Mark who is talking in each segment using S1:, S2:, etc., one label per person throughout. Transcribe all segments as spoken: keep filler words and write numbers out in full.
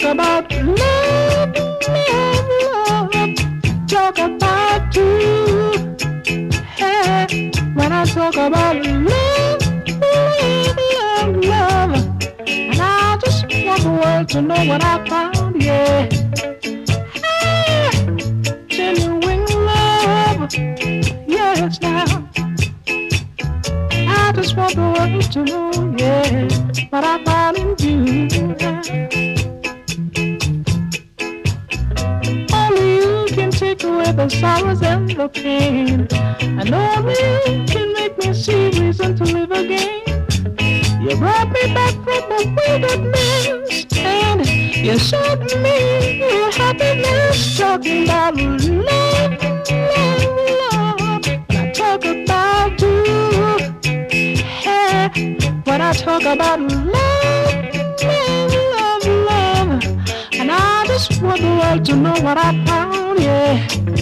S1: talk about love, love, love, talk about you. Hey, when I talk about love, love, love, love, and I just want the world to know what I found, yeah. Hey, genuine love, yes now. I just want the world to know, yeah, what I found in you. Only you can take away the sorrows and the pain, and only you can make me see reason to live again. You brought me back from a wilderness, and you showed me your happiness. Talking about love, love, love. When I talk about you, hey, when I talk about love, love, love, love, and I just want the world to know what I found, yeah.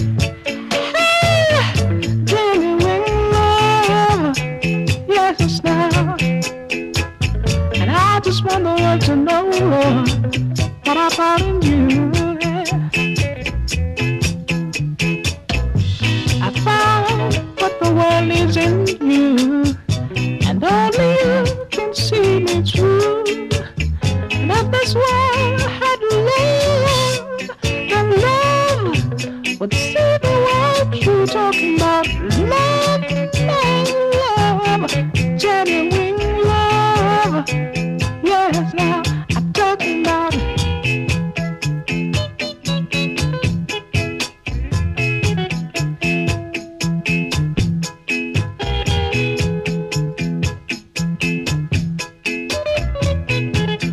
S1: Hey, genuine love, yes now. And I just want the world to know, Lord, what I found in you. I found what the world needs in you, and only you can see me through. And that's why I had love, and love would see the world through. Talking about love, love, love, genuine love. Yes, now I'm talking about it.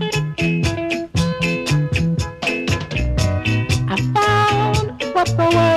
S1: I found what the world